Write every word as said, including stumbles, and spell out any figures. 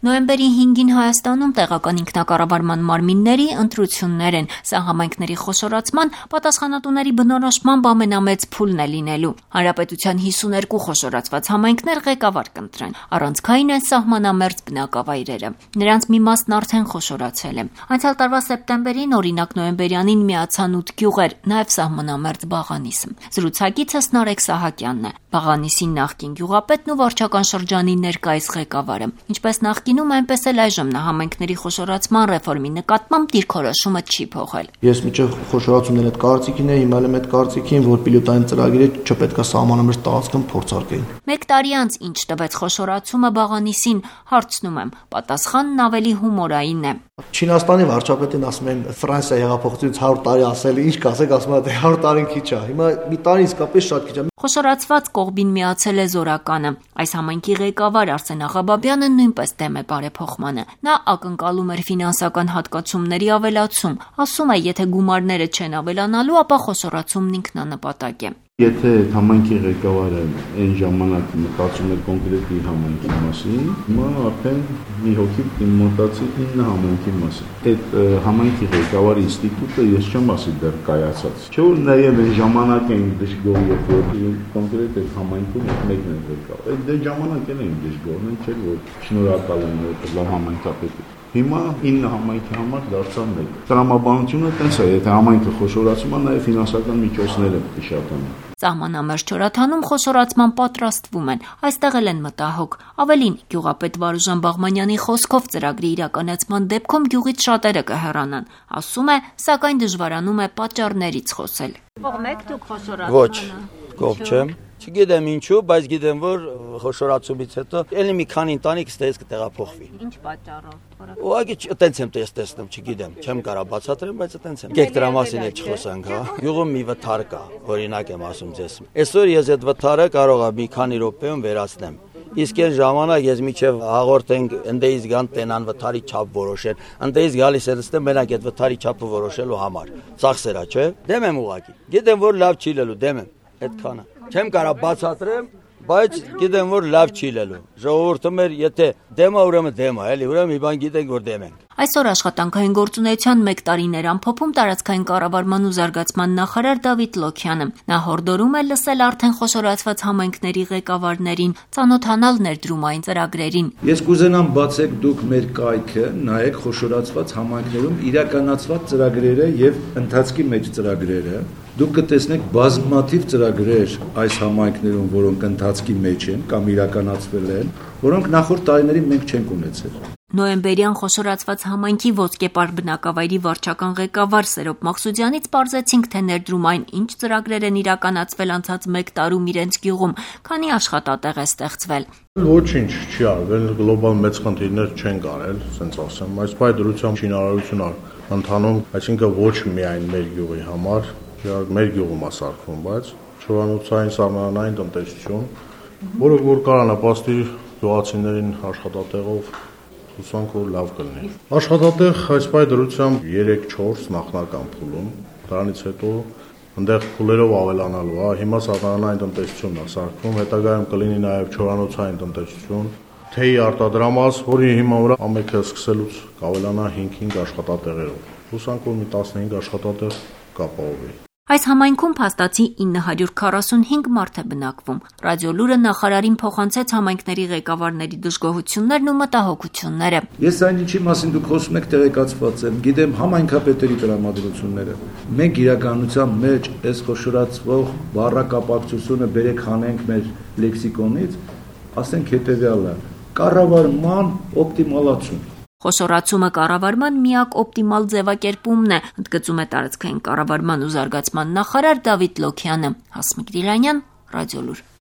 Նոյեմբերի հինգին Հայաստանում տեղական ինքնակառավարման մարմինների ընտրություններ են, սա համայնքների խոշորացման պատասխանատուների բնորոշմամբ ամենամեծ փուլն է լինելու։ Հանրապետության հիսուներկու խոշորացված համայնքներ ղեկավար կընտրեն, առանցքային են սահմանամերձ բնակավայրերը։ Նրանց մի մասն արդեն խոշորացել է։ Անցյալ տարվա սեպտեմբերին, օրինակ նոյեմբերյանին միացան ութ գյուղեր, նաև սահմանամերձ Բաղանիսը։ Զրուցակիցս Նարեկ Սահակյանն է, Բաղանիսի նախկին գյուղապետն ու վարչական շրջանի ներկայիս ղեկավարը։ Ինչպես նախկինում, այնպես էլ այժմ նա համայնքների խոշորացման ռեֆորմի նկատմամբ դիրքորոշումը չի փոխել։ Ես միջև խոշորացումների հետ կարծիքին եմ, հիմա եմ այդ կարծիքին, որ պիլոտային ծրագիրը չպետք է սահմանամերձ տարածքում փորձարկեն։ Մեկ տարի անց ինչ տվեց խոշորացումը Բաղանիսին, հարցնում եմ, պատասխանն ավելի հումորային է։ Չինաստանի վարչապետին ասում են Ֆրանսիա հեղափոխությունից հարյուր տարի ասել, ինչ կասեք, ասում են հարյուր տարին քիչ է։ Հիմա մի տարի իսկապես շատ քիչ է։ Խոշորացված կողմին միացել է Զորականը։ Այս համայնքի ղեկավար Արսեն Աղաբաբյանը նույնպես դեմ է բարեփոխմանը։ Նա ակնկալում էր ֆինանսական հատկացումների ավելացում, ասում է, եթե գումարները չեն ավելանալու, ապա խոշորացումն ինքնանպատակ է։ Եթե համայնքի ղեկավարը այն ժամանակ մտածում էր կոնկրետ համայնքի մասին, հիմա արդեն մի հոգի մտածի ինը համայնքի մասին։ Այդ համայնքի ղեկավարի ինստիտուտը ես չեմ ասի դեռ կայացած։ Չէ՞ որ նաև այն ժամանակ էին դժգոհ, երբ որ կոնկրետ այդ համայնքում մեկն էր ղեկավար։ Այդ դե ժամանակ էլ էին դժգոհ, չէ՞ որ շնորհակալ են որ լավ համայնքապետ։ Հիմա ինը համայնքի համար դարձավ մեկ։ Տրամաբանությունը տենց է, եթե համայնքը խոշորացում է, նաև ֆինանսական միջոցները պետք է շատանան։ Սահմանամերձ Չորաթանում խոշորացման պատրաստվում են, այստեղ էլ են մտահոգ։ Ավելին, գյուղապետ Վարուժան Բաղմանյանի խոսքով ծրագրի իրականացման դեպքում գյուղից շատերը կհեռանան։ Ասում է, սակայն դժվարանում է պատճառներից խոսել։ Կողմեք դուք խոշորացմանը։ Ոչ, կողմ չեմ։ Չգիտեմ ինչու, բայց գիտեմ, որ խոշորացումից հետո ելի մի քանի ընտանիք ստեյս կտեղափոխվի։ Ինչ պատճառով։ Ուղղակի տենց եմ տեսնում, չգիտեմ, չեմ կարող բացատրեմ, բայց տենց եմ։ Գեք դրա մասին էլ չխոսանք, հա։ Գյուղում մի վթար կա, օրինակ եմ ասում ձեզ։ Այսօր ես այդ վթարը կարող եմ մի քանի րոպեում վերացնեմ։ Իսկ այն ժամանակ ես միջև հաղորդենք ընդեից գան տենան վթարի չափ որոշեն։ Ընդեից գալիս են ստե մենակ այդ վթարի չափը որոշելու համար։ Ծախսերա, չէ՞։ Դեմ եմ ուղղակի։ Գիտեմ, որ լավ չի լելու, դեմ եմ։ Այդքանը։ Չեմ կարող բացատրեմ, բայց գիտեմ, որ լավ չի լելու։ Ժողովուրդը մեր եթե դեմ է, ուրեմն դեմ է, էլի, ուրեմն մի բան գիտենք, որ դեմ ենք։ Այսօր աշխատանքային գործունեության մեկ տարիներ ամփոփում տարածքային կառավարման ու զարգացման նախարար Դավիթ Լոքյանը։ Նա հորդորում է լսել արդեն խոշորացված համայնքների ղեկավարներին, ծանոթանալ ներդրումային ծրագրերին։ Ես կուզենամ բացեք դուք մեր կայքը, նայեք խոշորացված համայնքներում իրականացված ծրագրերը եւ ընթացքի մեջ ծրագրերը։ Դուք կտեսնեք բազմաթիվ ծրագրեր այս համայնքներում, որոնք ընթացքի մեջ են կամ իրականացվել են, որոնք նախորդ տարիներին մենք չենք ունեցել։ Նոյեմբերյան խոշորացված համայնքի ոսկեպար բնակավայրի վարչական ղեկավար Սերոբ Մաղսուդյանից պարզեցինք, թե ներդրումային ինչ ծրագրեր են իրականացվել անցած մեկ տարում իրենց գյուղում, քանի աշխատատեղ է ստեղծվել։ Ոչինչ չի արվել, գլոբալ մեծ խնդիրներ չեն կարել, ասենց ասեմ, այս բայ դրությամբ շինարարություն ընթանում, այսինքն ոչ միայն մեր գյուղի համար, մեր գյուղում է սարքում, բայց չորանոցային սահմանային տնտեսություն, որը որ կարող նպաստի գյուղացիներին աշխատատեղով, հուսանք որ լավ կլինի։ Աշխատատեղ այս բայ դրությամբ երեք-չորս նախնական փուլում, դրանից հետո այնտեղ փուլերով ավելանալու է, հիմա սահմանային տնտեսությունն է սարքում, հետագայում կլինի նաև չորանոցային տնտեսություն, թեյի արտադրամաս, որի հիմա վրա ամենքը սկսելուց կավելանա հինգ-հինգ աշխատատեղերով։ Հուսանք որ մի տասնհինգ աշխատատեղ կապահովի։ Այս համայնքում փաստացի ինը հարյուր քառասունհինգ մարդ է բնակվում։ Ռադիոլուրը նախարարին փոխանցեց համայնքների ղեկավարների դժգոհություններն ու մտահոգությունները։ Ես այն ինչի մասին դուք խոսում եք տեղեկացված եմ, գիտեմ համայնքապետերի տրամադրությունները։ Մենք իրականության մեջ այս խոշորացվող բառակապակցությունը բերեք հանենք մեր լեքսիկոնից, ասենք հետևյալը՝ կառավարման օպտիմալացում։ Խոշորացումը կառավարման միակ օպտիմալ ձևակերպումն է, ընդգծում է տարածքային կառավարման ու զարգացման նախարար Դավիթ Լոքյանը։ Հասմիկ Դիլանյան, Ռադիոլուր։